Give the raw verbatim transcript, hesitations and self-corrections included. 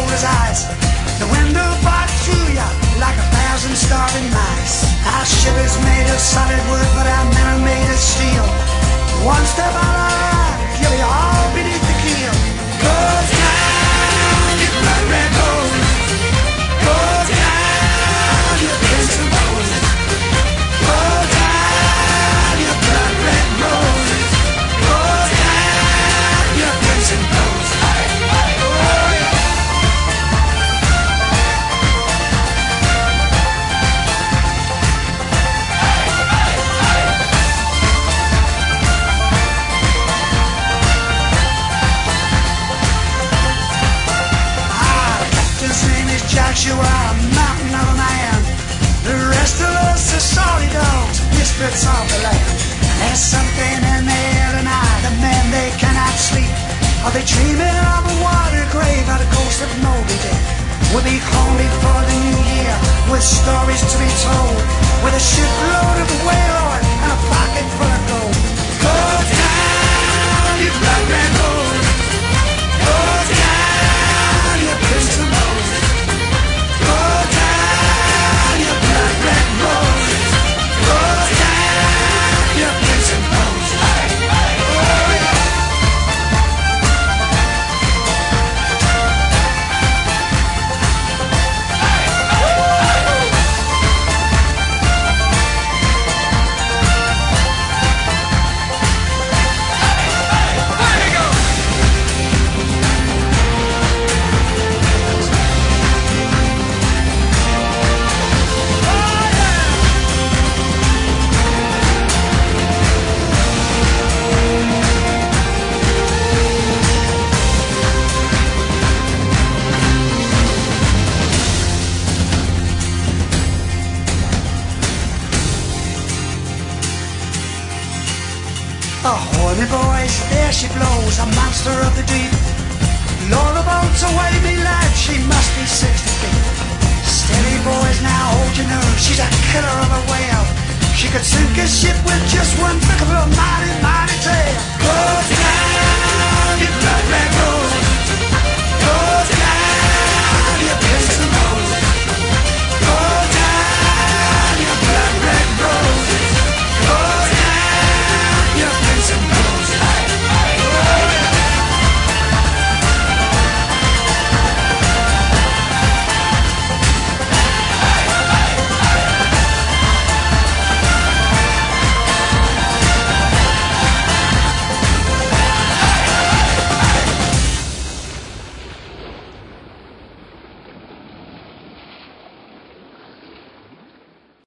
his eyes. The window barked through ya like a thousand starving mice. Our ship is made of solid wood, but our men are made of steel. One step out of line, you'll be all beneath the keel. Go down, you blood red rose. Go down, you crimson rose. Go down, you blood red rose. Go down, you crimson rose. Oh, yeah. Joshua, a mountain of a man. The rest of us are sorry dogs, misfits of the land. There's something in the air tonight, the men they cannot sleep. Are they dreaming of a water grave or the ghost of Moby Dick? We'll be home before the new year, with stories to be told, with a shipload of whale oil and a pocket full of gold. Go down, you blood red road. Go down, you crimson rose. Horny boys, there she blows, a monster of the deep. Lower the boats away, me lad, she must be sixty feet. Steady boys, now hold your nerve, she's a killer of a whale. She could sink a ship with just one flick of her mighty, mighty tail. Go